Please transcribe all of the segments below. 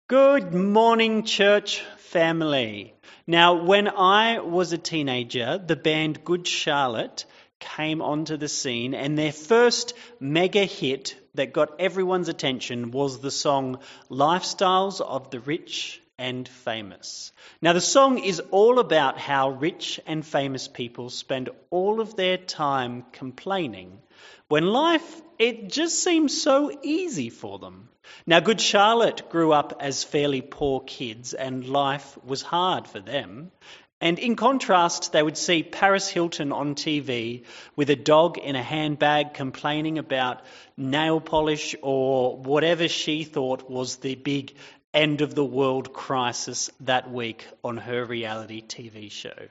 Good morning, church family. Now, when I was a teenager, the band Good Charlotte came onto the scene, and their first mega hit that got everyone's attention was the song Lifestyles of the Rich and Famous. Now, the song is all about how rich and famous people spend all of their time complaining when life, it just seems so easy for them. Now, Good Charlotte grew up as fairly poor kids, and life was hard for them. And in contrast, they would see Paris Hilton on TV with a dog in a handbag complaining about nail polish or whatever she thought was the big end of the world crisis that week on her reality TV show.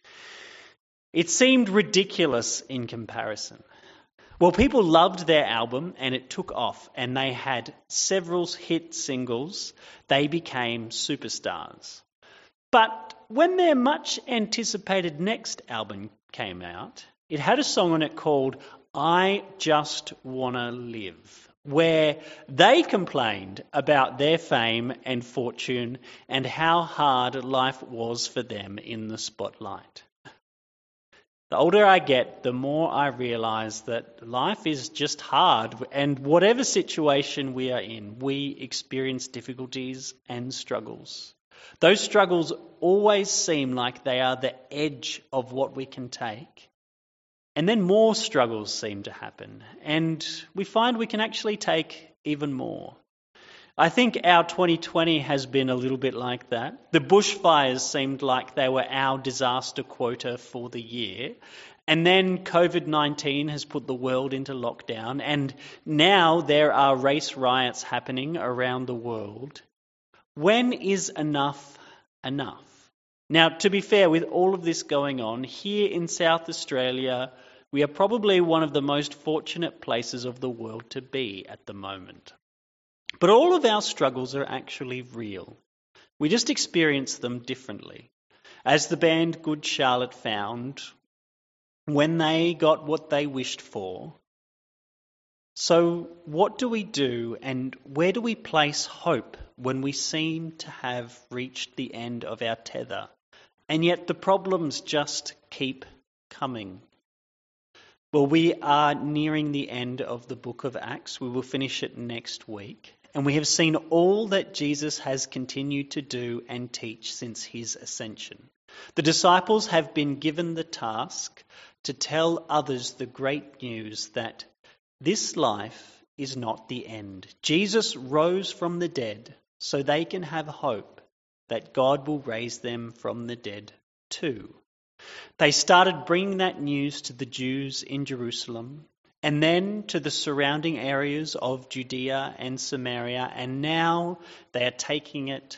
It seemed ridiculous in comparison. Well, people loved their album and it took off, and they had several hit singles. They became superstars. But when their much anticipated next album came out, it had a song on it called I Just Wanna Live, where they complained about their fame and fortune and how hard life was for them in the spotlight. The older I get, the more I realise that life is just hard, and whatever situation we are in, we experience difficulties and struggles. Those struggles always seem like they are the edge of what we can take. And then more struggles seem to happen, and we find we can actually take even more. I think our 2020 has been a little bit like that. The bushfires seemed like they were our disaster quota for the year. And then COVID-19 has put the world into lockdown. And now there are race riots happening around the world. When is enough enough? Now, to be fair, with all of this going on, here in South Australia, we are probably one of the most fortunate places of the world to be at the moment. But all of our struggles are actually real. We just experience them differently. As the band Good Charlotte found when they got what they wished for. So what do we do, and where do we place hope when we seem to have reached the end of our tether, and yet the problems just keep coming? Well, we are nearing the end of the book of Acts. We will finish it next week. And we have seen all that Jesus has continued to do and teach since his ascension. The disciples have been given the task to tell others the great news that this life is not the end. Jesus rose from the dead so they can have hope that God will raise them from the dead too. They started bringing that news to the Jews in Jerusalem, and then to the surrounding areas of Judea and Samaria, and now they are taking it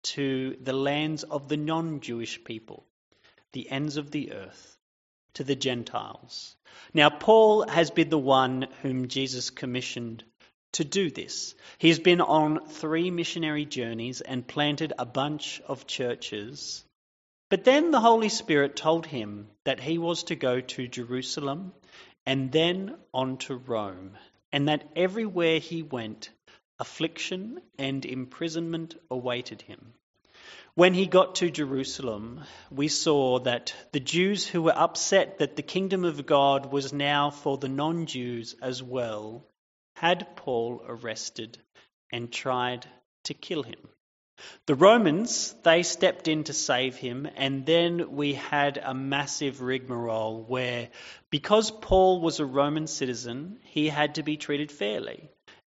to the lands of the non-Jewish people, the ends of the earth, to the Gentiles. Now, Paul has been the one whom Jesus commissioned to do this. He's been on 3 missionary journeys and planted a bunch of churches. But then the Holy Spirit told him that he was to go to Jerusalem and then on to Rome, and that everywhere he went, affliction and imprisonment awaited him. When he got to Jerusalem, we saw that the Jews who were upset that the kingdom of God was now for the non-Jews as well, had Paul arrested and tried to kill him. The Romans, they stepped in to save him, and then we had a massive rigmarole where, because Paul was a Roman citizen, he had to be treated fairly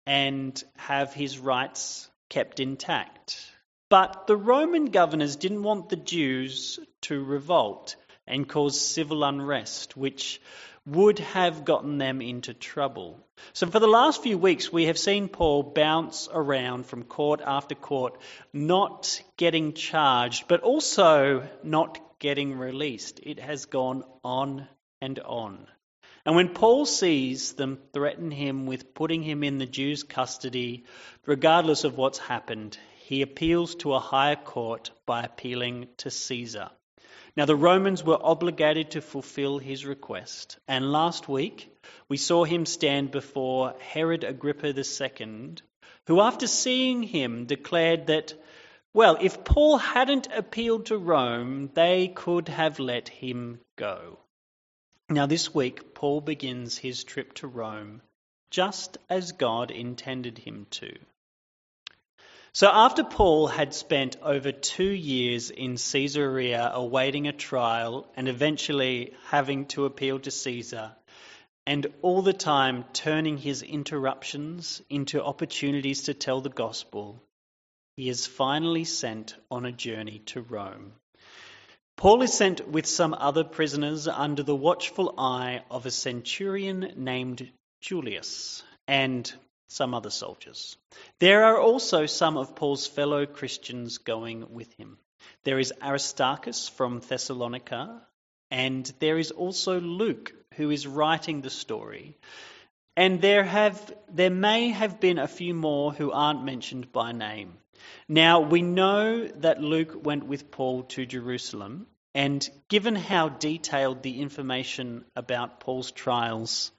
and have his rights kept intact. But the Roman governors didn't want the Jews to revolt and cause civil unrest, which would have gotten them into trouble. So for the last few weeks, we have seen Paul bounce around from court after court, not getting charged, but also not getting released. It has gone on and on. And when Paul sees them threaten him with putting him in the Jews' custody, regardless of what's happened, he appeals to a higher court by appealing to Caesar. Now, the Romans were obligated to fulfill his request, and last week we saw him stand before Herod Agrippa II who after seeing him declared that, well, if Paul hadn't appealed to Rome, they could have let him go. Now this week, Paul begins his trip to Rome, just as God intended him to. So after Paul had spent over 2 years in Caesarea awaiting a trial and eventually having to appeal to Caesar, and all the time turning his interruptions into opportunities to tell the gospel, he is finally sent on a journey to Rome. Paul is sent with some other prisoners under the watchful eye of a centurion named Julius and some other soldiers. There are also some of Paul's fellow Christians going with him. There is Aristarchus from Thessalonica, and there is also Luke, who is writing the story. And there may have been a few more who aren't mentioned by name. Now, we know that Luke went with Paul to Jerusalem, and given how detailed the information about Paul's trials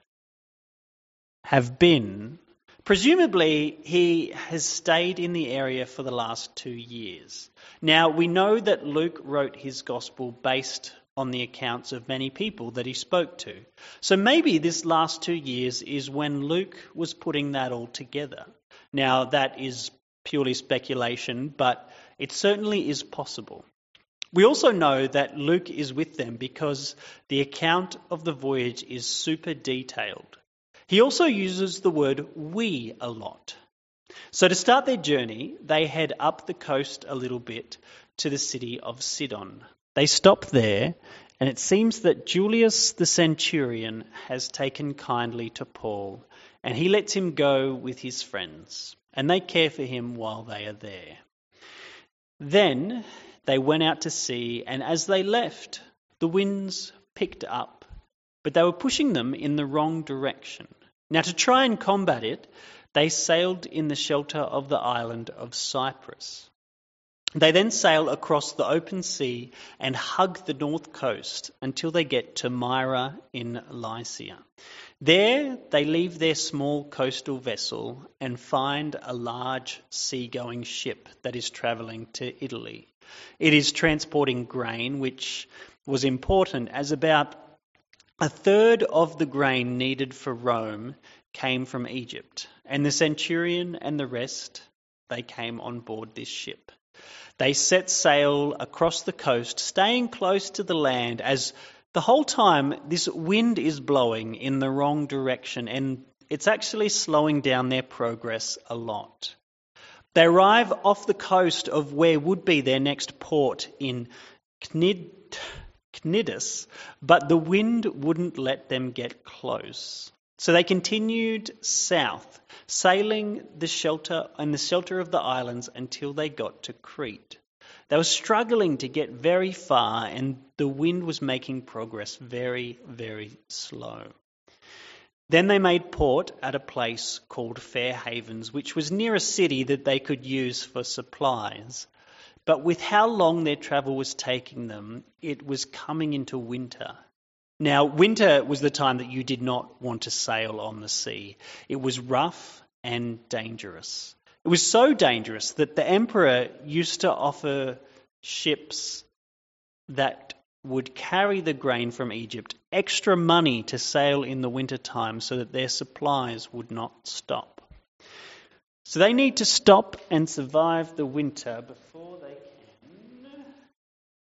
have been, presumably he has stayed in the area for the last 2 years. Now, we know that Luke wrote his gospel based on the accounts of many people that he spoke to. So maybe this last 2 years is when Luke was putting that all together. Now, that is purely speculation, but it certainly is possible. We also know that Luke is with them because the account of the voyage is super detailed. He also uses the word we a lot. So to start their journey, they head up the coast a little bit to the city of Sidon. They stop there, and it seems that Julius the centurion has taken kindly to Paul, and he lets him go with his friends, and they care for him while they are there. Then they went out to sea, and as they left, the winds picked up, but they were pushing them in the wrong direction. Now, to try and combat it, they sailed in the shelter of the island of Cyprus. They then sail across the open sea and hug the north coast until they get to Myra in Lycia. There, they leave their small coastal vessel and find a large seagoing ship that is travelling to Italy. It is transporting grain, which was important as about a third of the grain needed for Rome came from Egypt, and the centurion and the rest, they came on board this ship. They set sail across the coast, staying close to the land as the whole time this wind is blowing in the wrong direction, and it's actually slowing down their progress a lot. They arrive off the coast of where would be their next port in Cnidus, but the wind wouldn't let them get close. So they continued south, sailing in the shelter of the islands until they got to Crete. They were struggling to get very far, and the wind was making progress very, very slow. Then they made port at a place called Fair Havens, which was near a city that they could use for supplies. But with how long their travel was taking them, it was coming into winter. Now, winter was the time that you did not want to sail on the sea. It was rough and dangerous. It was so dangerous that the emperor used to offer ships that would carry the grain from Egypt extra money to sail in the winter time so that their supplies would not stop. So they need to stop and survive the winter before